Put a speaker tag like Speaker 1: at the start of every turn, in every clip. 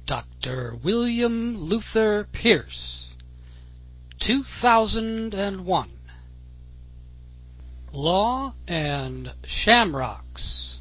Speaker 1: Dr. William Luther Pierce, 2001. Law and Shamrocks.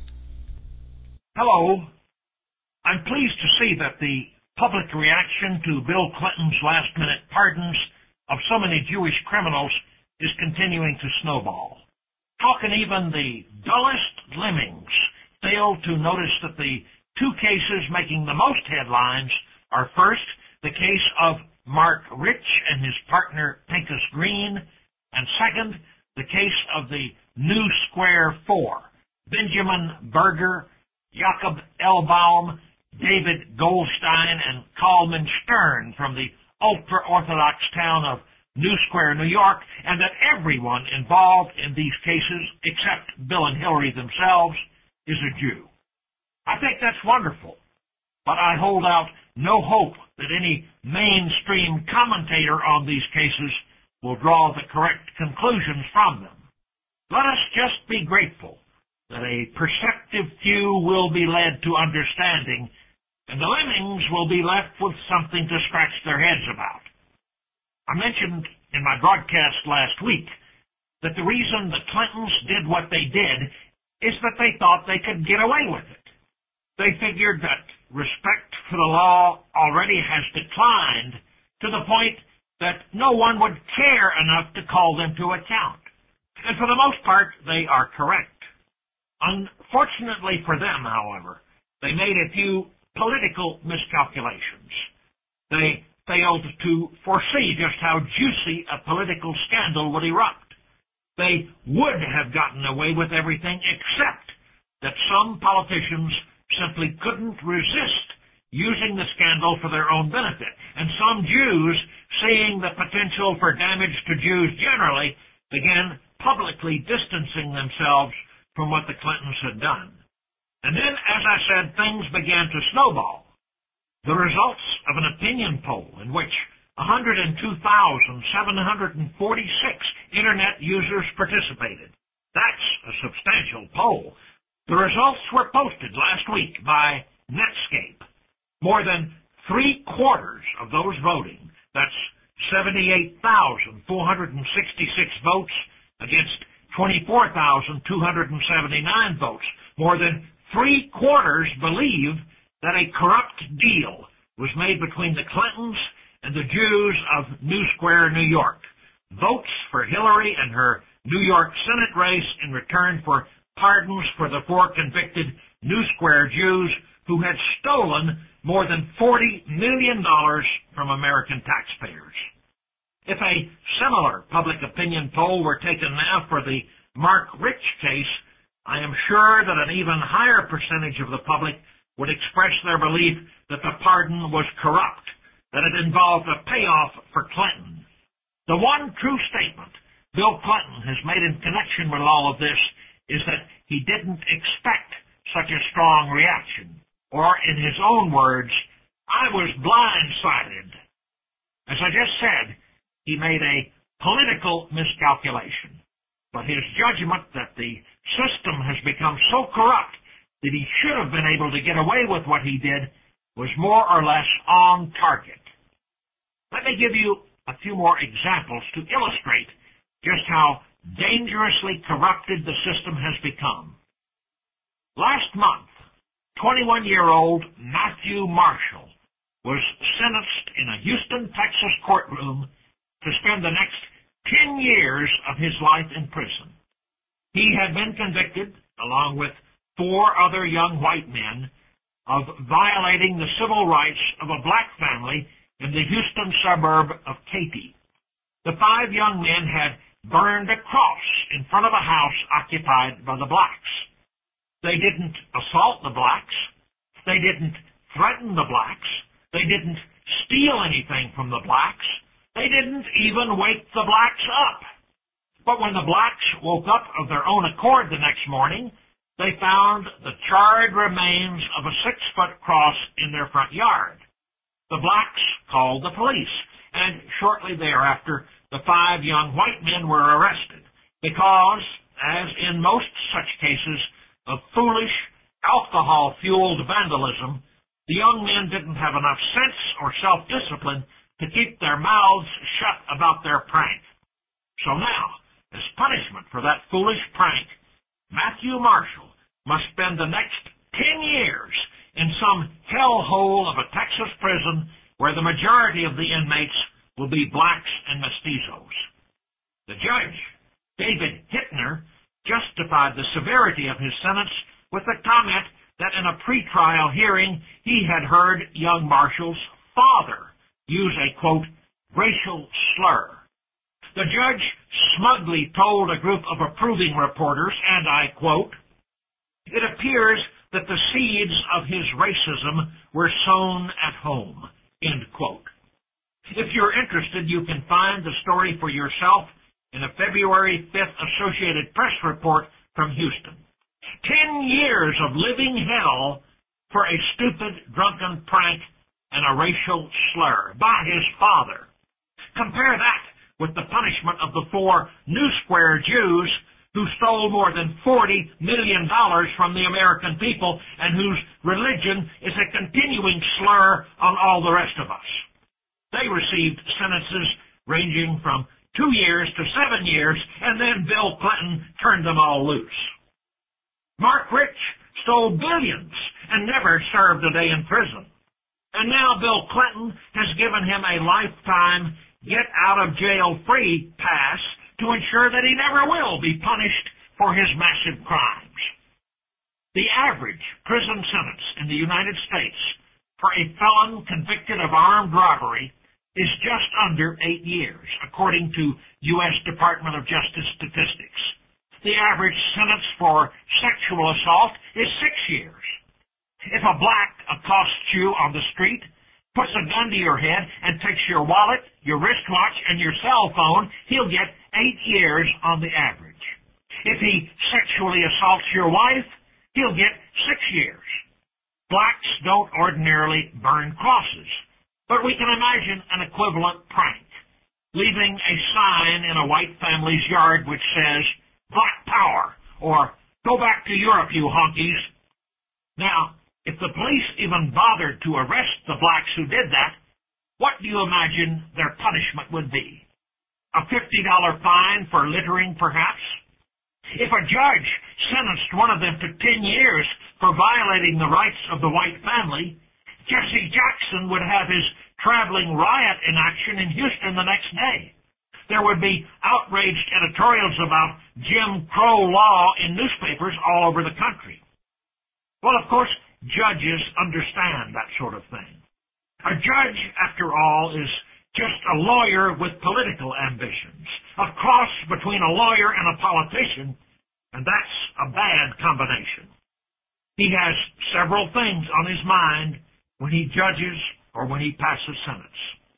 Speaker 2: Hello. I'm pleased to see that the public reaction to Bill Clinton's last-minute pardons of so many Jewish criminals is continuing to snowball. How can even the dullest lemmings fail to notice that the two cases making the most headlines are, first, the case of Mark Rich and his partner Pincus Green, and second, the case of the New Square Four, Benjamin Berger, Jacob Elbaum, David Goldstein, and Kalman Stern from the ultra-Orthodox town of New Square, New York, and that everyone involved in these cases, except Bill and Hillary themselves, is a Jew. I think that's wonderful, but I hold out no hope that any mainstream commentator on these cases will draw the correct conclusions from them. Let us just be grateful that a perceptive few will be led to understanding, and the lemmings will be left with something to scratch their heads about. I mentioned in my broadcast last week that the reason the Clintons did what they did is that they thought they could get away with it. They figured that respect for the law already has declined to the point that no one would care enough to call them to account. And for the most part, they are correct. Unfortunately for them, however, they made a few political miscalculations. They failed to foresee just how juicy a political scandal would erupt. They would have gotten away with everything except that some politicians simply couldn't resist using the scandal for their own benefit, and some Jews, seeing the potential for damage to Jews generally, began publicly distancing themselves from what the Clintons had done. And then, as I said, things began to snowball. The results of an opinion poll in which 102,746 Internet users participated. That's a substantial poll. The results were posted last week by Netscape. More than three-quarters of those voting, that's 78,466 votes against 24,279 votes. More than three-quarters believe that a corrupt deal was made between the Clintons and the Jews of New Square, New York. Votes for Hillary and her New York Senate race in return for pardons for the four convicted New Square Jews who had stolen more than $40 million from American taxpayers. If a similar public opinion poll were taken now for the Mark Rich case, I am sure that an even higher percentage of the public would express their belief that the pardon was corrupt, that it involved a payoff for Clinton. The one true statement Bill Clinton has made in connection with all of this is that he didn't expect such a strong reaction, or in his own words, I was blindsided. As I just said, he made a political miscalculation, but his judgment that the system has become so corrupt that he should have been able to get away with what he did was more or less on target. Let me give you a few more examples to illustrate just how dangerously corrupted the system has become. Last month, 21-year-old Matthew Marshall was sentenced in a Houston, Texas courtroom to spend the next 10 years of his life in prison. He had been convicted, along with four other young white men, of violating the civil rights of a black family in the Houston suburb of Katy. The five young men had burned a cross in front of a house occupied by the blacks. They didn't assault the blacks. They didn't threaten the blacks. They didn't steal anything from the blacks. They didn't even wake the blacks up. But when the blacks woke up of their own accord the next morning, they found the charred remains of a 6-foot cross in their front yard. The blacks called the police, and shortly thereafter, the five young white men were arrested because, as in most such cases of foolish, alcohol-fueled vandalism, the young men didn't have enough sense or self-discipline to keep their mouths shut about their prank. So now, as punishment for that foolish prank, Matthew Marshall must spend the next 10 years in some hellhole of a Texas prison where the majority of the inmates will be blacks and mestizos. The judge, David Hittner, justified the severity of his sentence with the comment that in a pretrial hearing he had heard young Marshall's father use a, quote, racial slur. The judge smugly told a group of approving reporters, and I quote, "It appears that the seeds of his racism were sown at home," end quote. If you're interested, you can find the story for yourself in a February 5th Associated Press report from Houston. 10 years of living hell for a stupid, drunken prank and a racial slur by his father. Compare that with the punishment of the 4 New Square Jews who stole more than $40 million from the American people and whose religion is a continuing slur on all the rest of us. They received sentences ranging from 2 years to 7 years, and then Bill Clinton turned them all loose. Mark Rich stole billions and never served a day in prison. And now Bill Clinton has given him a lifetime get-out-of-jail-free pass to ensure that he never will be punished for his massive crimes. The average prison sentence in the United States for a felon convicted of armed robbery is just under 8 years, according to U.S. Department of Justice statistics. The average sentence for sexual assault is 6 years. If a black accosts you on the street, puts a gun to your head, and takes your wallet, your wristwatch, and your cell phone, he'll get 8 years on the average. If he sexually assaults your wife, he'll get 6 years. Blacks don't ordinarily burn crosses, but we can imagine an equivalent prank, leaving a sign in a white family's yard which says, "Black Power," or "Go back to Europe, you honkies." Now, if the police even bothered to arrest the blacks who did that, what do you imagine their punishment would be? A $50 fine for littering, perhaps? If a judge sentenced one of them to 10 years for violating the rights of the white family, Jesse Jackson would have his traveling riot in action in Houston the next day. There would be outraged editorials about Jim Crow law in newspapers all over the country. Well, of course, judges understand that sort of thing. A judge, after all, is just a lawyer with political ambitions, a cross between a lawyer and a politician, and that's a bad combination. He has several things on his mind when he judges or when he passes sentence.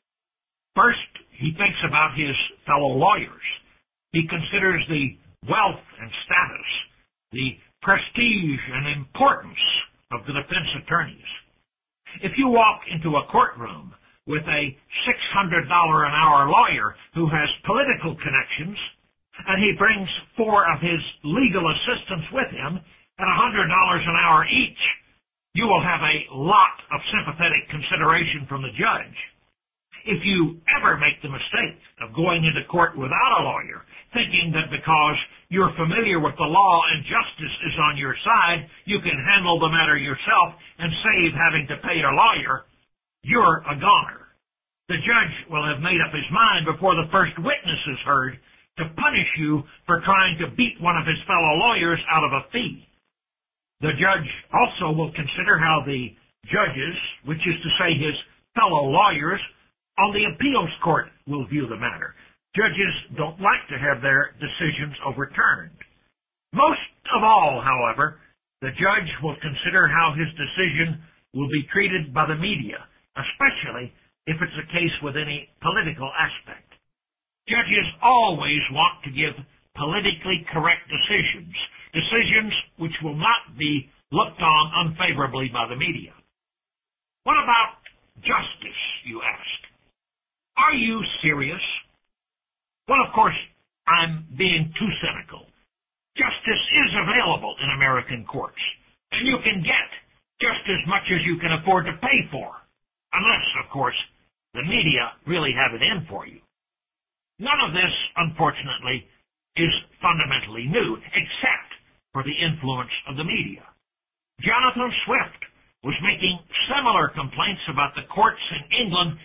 Speaker 2: First, he thinks about his fellow lawyers. He considers the wealth and status, the prestige and importance of the defense attorneys. If you walk into a courtroom with a $600 an hour lawyer who has political connections, and he brings 4 of his legal assistants with him at $100 an hour each, you will have a lot of sympathetic consideration from the judge. If you ever make the mistake of going into court without a lawyer, thinking that because you're familiar with the law and justice is on your side, you can handle the matter yourself and save having to pay a lawyer, you're a goner. The judge will have made up his mind before the first witness is heard to punish you for trying to beat one of his fellow lawyers out of a fee. The judge also will consider how the judges, which is to say his fellow lawyers, on the appeals court will view the matter. Judges don't like to have their decisions overturned. Most of all, however, the judge will consider how his decision will be treated by the media, especially if it's a case with any political aspect. Judges always want to give politically correct decisions, decisions which will not be looked on unfavorably by the media. What about justice, you ask? Are you serious? Well, of course, I'm being too cynical. Justice is available in American courts, and you can get just as much as you can afford to pay for, unless, of course, the media really have it in for you. None of this, unfortunately, is fundamentally new, except for the influence of the media. Jonathan Swift was making similar complaints about the courts in England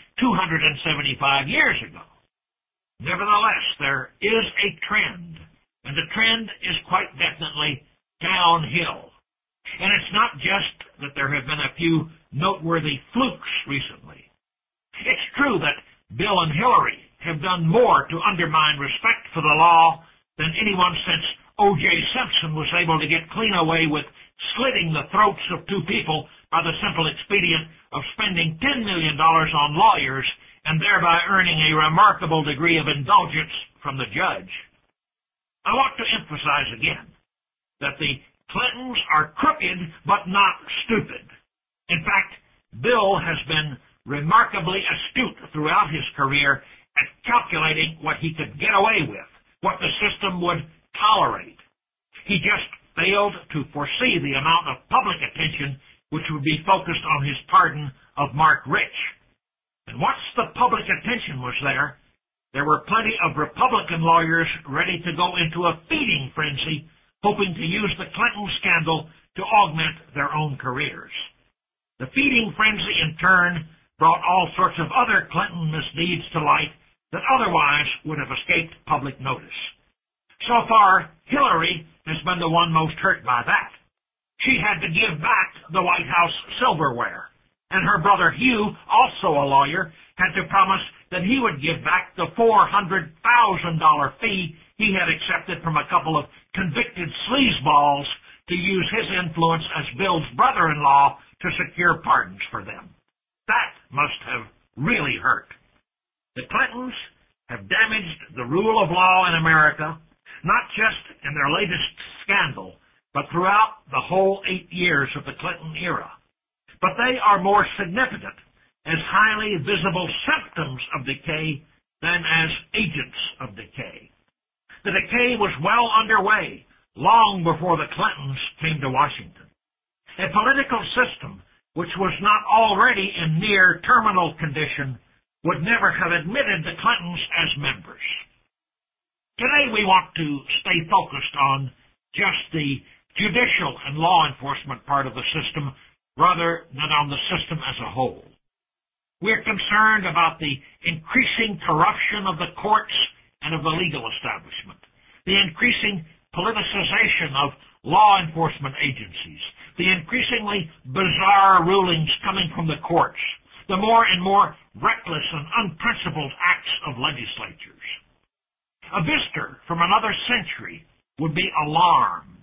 Speaker 2: 275 years ago. Nevertheless, there is a trend, and the trend is quite definitely downhill. And it's not just that there have been a few noteworthy flukes recently. It's true that Bill and Hillary have done more to undermine respect for the law than anyone since O.J. Simpson was able to get clean away with slitting the throats of two people by the simple expedient of spending $10 million on lawyers and thereby earning a remarkable degree of indulgence from the judge. I want to emphasize again that the Clintons are crooked but not stupid. In fact, Bill has been remarkably astute throughout his career at calculating what he could get away with, what the system would tolerate. He just failed to foresee the amount of public attention which would be focused on his pardon of Mark Rich. And once the public attention was there were plenty of Republican lawyers ready to go into a feeding frenzy, hoping to use the Clinton scandal to augment their own careers. The feeding frenzy, in turn, brought all sorts of other Clinton misdeeds to light that otherwise would have escaped public notice. So far, Hillary has been the one most hurt by that. She had to give back the White House silverware, and her brother Hugh, also a lawyer, had to promise that he would give back the $400,000 fee he had accepted from a couple of convicted sleazeballs to use his influence as Bill's brother-in-law to secure pardons for them. That must have really hurt. The Clintons have damaged the rule of law in America, not just in their latest scandal, but throughout the whole 8 years of the Clinton era. But they are more significant as highly visible symptoms of decay than as agents of decay. The decay was well underway long before the Clintons came to Washington. A political system which was not already in near terminal condition would never have admitted the Clintons as members. Today we want to stay focused on just the judicial and law enforcement part of the system rather than on the system as a whole. We're concerned about the increasing corruption of the courts and of the legal establishment, the increasing politicization of law enforcement agencies, the increasingly bizarre rulings coming from the courts, the more and more reckless and unprincipled acts of legislatures. A visitor from another century would be alarmed.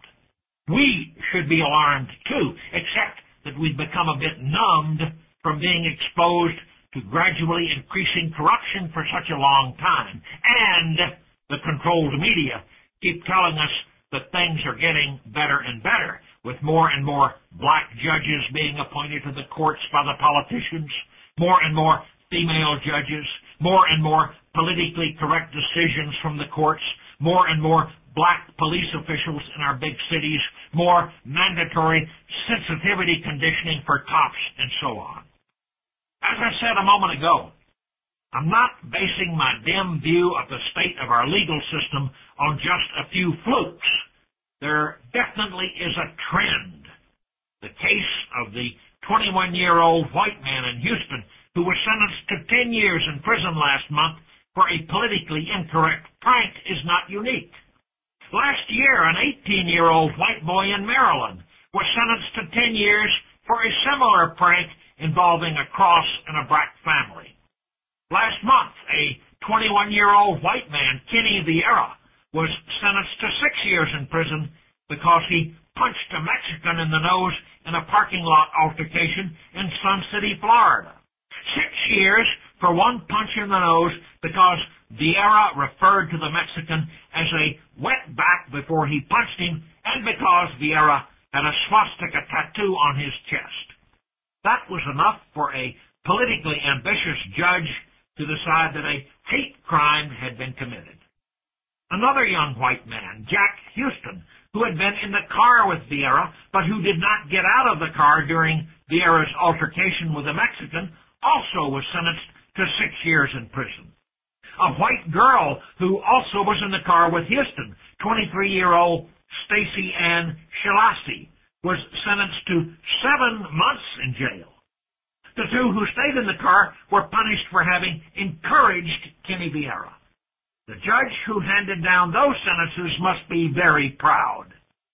Speaker 2: We should be alarmed too, except that we've become a bit numbed from being exposed to gradually increasing corruption for such a long time. And the controlled media keep telling us that things are getting better and better, with more and more black judges being appointed to the courts by the politicians, more and more female judges, more and more politically correct decisions from the courts, more and more black police officials in our big cities, more mandatory sensitivity conditioning for cops, and so on. As I said a moment ago, I'm not basing my dim view of the state of our legal system on just a few flukes. There definitely is a trend. The case of the 21-year-old white man in Houston who was sentenced to 10 years in prison last month for a politically incorrect prank is not unique. Last year, an 18-year-old white boy in Maryland was sentenced to 10 years for a similar prank involving a cross and a black family. Last month, a 21-year-old white man, Kenny Vieira, was sentenced to 6 years in prison because he punched a Mexican in the nose in a parking lot altercation in Sun City, Florida. 6 years for one punch in the nose because Vieira referred to the Mexican as a wetback before he punched him, and because Vieira had a swastika tattoo on his chest. That was enough for a politically ambitious judge to decide that a hate crime had been committed. Another young white man, Jack Houston, who had been in the car with Vieira, but who did not get out of the car during Vieira's altercation with a Mexican, also was sentenced to 6 years in prison. A white girl who also was in the car with Houston, 23-year-old Stacy Ann Shilassi, was sentenced to 7 months in jail. The two who stayed in the car were punished for having encouraged Kenny Vieira. The judge who handed down those sentences must be very proud.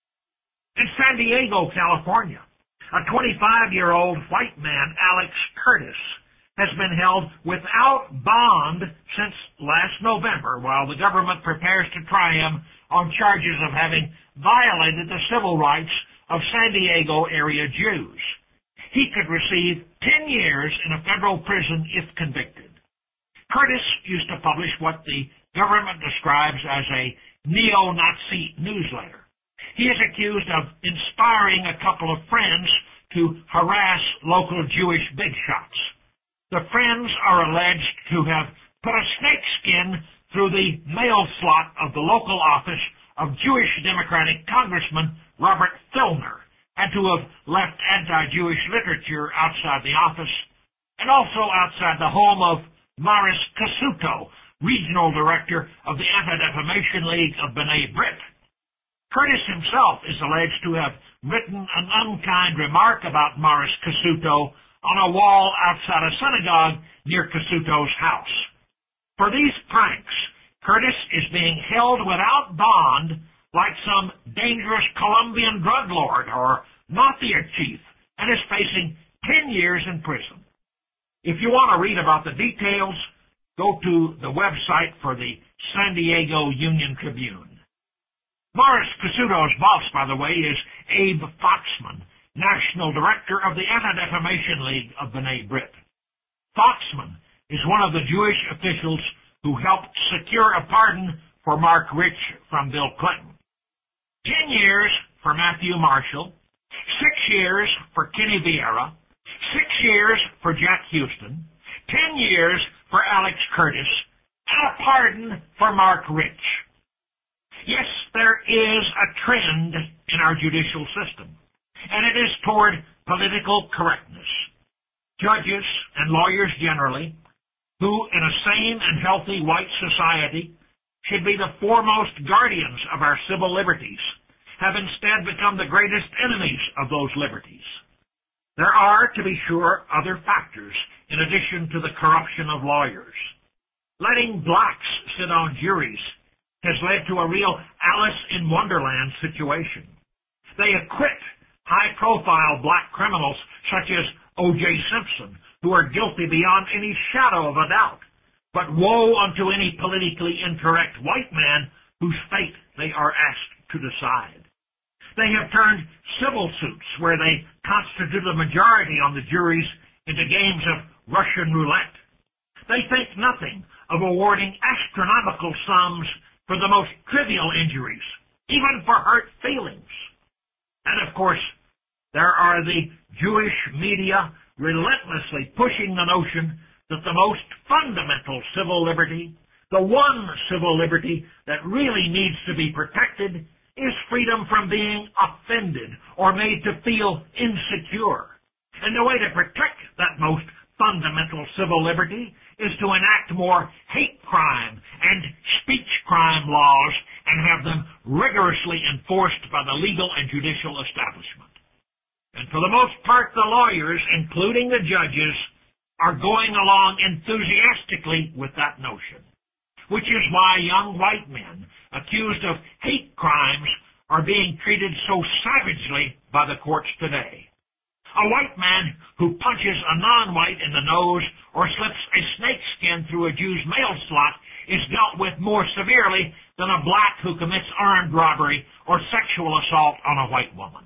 Speaker 2: In San Diego, California, a 25-year-old white man, Alex Curtis, has been held without bond since last November while the government prepares to try him on charges of having violated the civil rights of San Diego area Jews. He could receive 10 years in a federal prison if convicted. Curtis used to publish what the government describes as a neo-Nazi newsletter. He is accused of inspiring a couple of friends to harass local Jewish bigshots. The friends are alleged to have put a snakeskin through the mail slot of the local office of Jewish Democratic Congressman Robert Filner, and to have left anti-Jewish literature outside the office, and also outside the home of Morris Cassuto, regional director of the Anti-Defamation League of B'nai B'rith. Curtis himself is alleged to have written an unkind remark about Morris Cassuto on a wall outside a synagogue near Cassuto's house. For these pranks, Curtis is being held without bond like some dangerous Colombian drug lord or mafia chief, and is facing 10 years in prison. If you want to read about the details, go to the website for the San Diego Union Tribune. Morris Cassuto's boss, by the way, is Abe Foxman, National Director of the Anti-Defamation League of B'nai B'rith. Foxman is one of the Jewish officials who helped secure a pardon for Mark Rich from Bill Clinton. 10 years for Matthew Marshall, 6 years for Kenny Vieira, 6 years for Jack Houston, 10 years for Alex Curtis, and a pardon for Mark Rich. Yes, there is a trend in our judicial system, and it is toward political correctness. Judges and lawyers generally, who in a sane and healthy white society should be the foremost guardians of our civil liberties, have instead become the greatest enemies of those liberties. There are, to be sure, other factors in addition to the corruption of lawyers. Letting blacks sit on juries has led to a real Alice in Wonderland situation. They acquit high-profile black criminals such as O.J. Simpson, who are guilty beyond any shadow of a doubt. But woe unto any politically incorrect white man whose fate they are asked to decide. They have turned civil suits where they constitute a majority on the juries into games of Russian roulette. They think nothing of awarding astronomical sums for the most trivial injuries, even for hurt feelings. And of course, there are the Jewish media relentlessly pushing the notion that the most fundamental civil liberty, the one civil liberty that really needs to be protected, is freedom from being offended or made to feel insecure. And the way to protect that most fundamental civil liberty is to enact more hate crime and speech crime laws and have them rigorously enforced by the legal and judicial establishment. And for the most part, the lawyers, including the judges, are going along enthusiastically with that notion, which is why young white men accused of hate crimes are being treated so savagely by the courts today. A white man who punches a non-white in the nose or slips a snakeskin through a Jew's mail slot is dealt with more severely than a black who commits armed robbery or sexual assault on a white woman.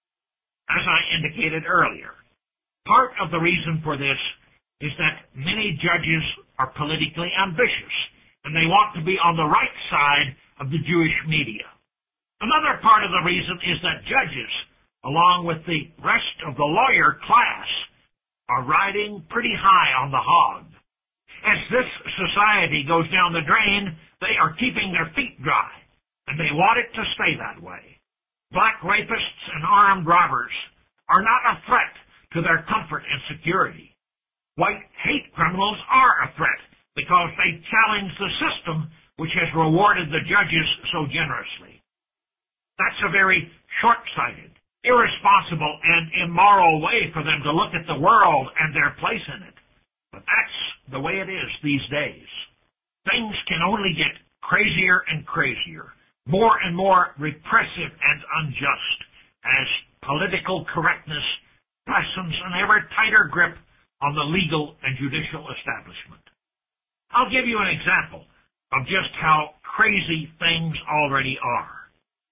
Speaker 2: As I indicated earlier, part of the reason for this is that many judges are politically ambitious, and they want to be on the right side of the Jewish media. Another part of the reason is that judges, along with the rest of the lawyer class, are riding pretty high on the hog. As this society goes down the drain, they are keeping their feet dry, and they want it to stay that way. Black rapists and armed robbers are not a threat to their comfort and security. White hate criminals are a threat because they challenge the system which has rewarded the judges so generously. That's a very short-sighted, irresponsible, and immoral way for them to look at the world and their place in it. But that's the way it is these days. Things can only get crazier and crazier, more and more repressive and unjust, as political correctness lessens an ever tighter grip on the legal and judicial establishment. I'll give you an example of just how crazy things already are.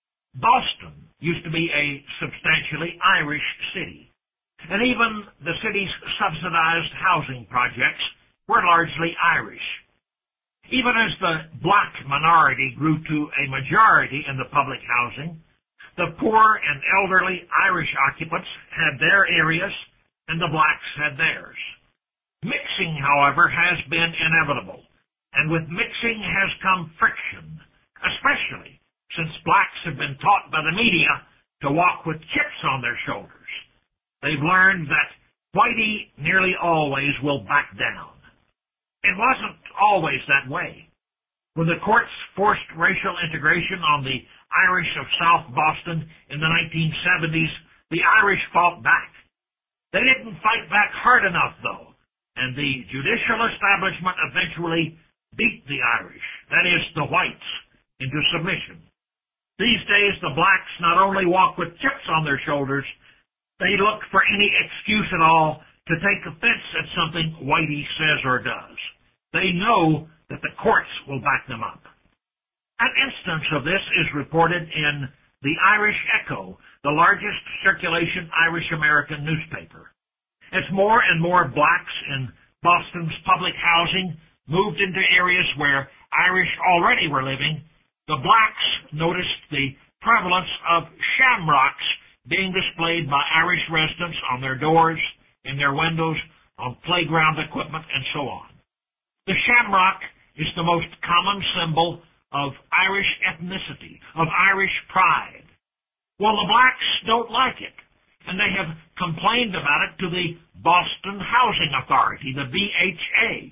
Speaker 2: Boston used to be a substantially Irish city, and even the city's subsidized housing projects were largely Irish. Even as the black minority grew to a majority in the public housing, the poor and elderly Irish occupants had their areas, and the blacks had theirs. Mixing, however, has been inevitable, and with mixing has come friction, especially since blacks have been taught by the media to walk with chips on their shoulders. They've learned that whitey nearly always will back down. It wasn't always that way. When the courts forced racial integration on the Irish of South Boston in the 1970s, the Irish fought back. They didn't fight back hard enough, though, and the judicial establishment eventually beat the Irish, that is, the whites, into submission. These days, the blacks not only walk with chips on their shoulders, they look for any excuse at all to take offense at something whitey says or does. They know that the courts will back them up. An instance of this is reported in the Irish Echo, the largest circulation Irish-American newspaper. As more and more blacks in Boston's public housing moved into areas where Irish already were living, the blacks noticed the prevalence of shamrocks being displayed by Irish residents on their doors, in their windows, on playground equipment, and so on. The shamrock is the most common symbol of Irish ethnicity, of Irish pride. Well, the blacks don't like it, and they have complained about it to the Boston Housing Authority, the BHA.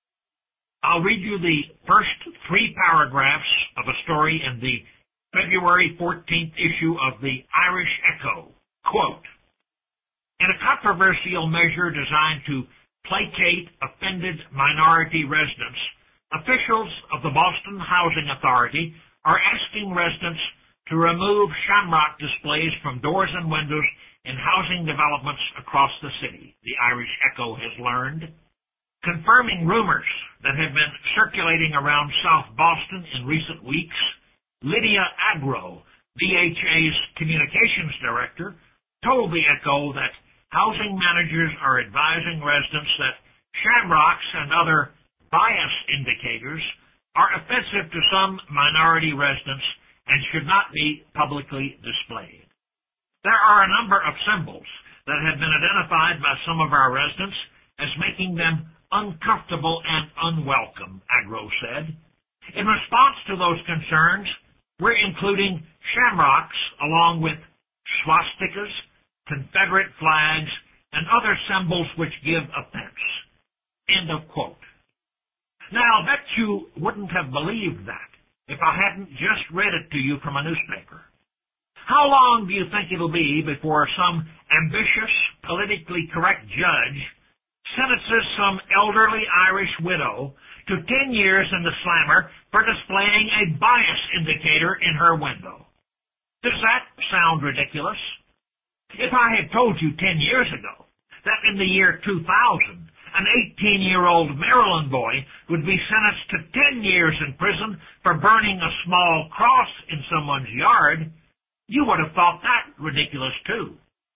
Speaker 2: I'll read you the first 3 paragraphs of a story in the February 14th issue of the Irish Echo. Quote, in a controversial measure designed to placate offended minority residents, officials of the Boston Housing Authority are asking residents to remove shamrock displays from doors and windows in housing developments across the city, the Irish Echo has learned. Confirming rumors that have been circulating around South Boston in recent weeks, Lydia Agro, BHA's communications director, told the Echo that housing managers are advising residents that shamrocks and other bias indicators are offensive to some minority residents and should not be publicly displayed. There are a number of symbols that have been identified by some of our residents as making them uncomfortable and unwelcome, Agro said. In response to those concerns, we're including shamrocks along with swastikas, Confederate flags, and other symbols which give offense. End of quote. Now, I'll bet you wouldn't have believed that if I hadn't just read it to you from a newspaper. How long do you think it'll be before some ambitious, politically correct judge sentences some elderly Irish widow to 10 years in the slammer for displaying a bias indicator in her window? Does that sound ridiculous? If I had told you 10 years ago that in the year 2000, an 18-year-old Maryland boy would be sentenced to 10 years in prison for burning a small cross in someone's yard, you would have thought that ridiculous too.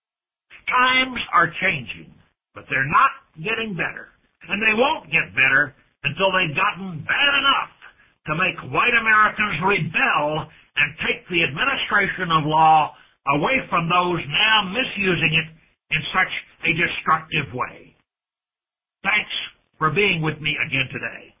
Speaker 2: Times are changing, but they're not getting better, and they won't get better until they've gotten bad enough to make white Americans rebel and take the administration of law away from those now misusing it in such a destructive way. Thanks for being with me again today.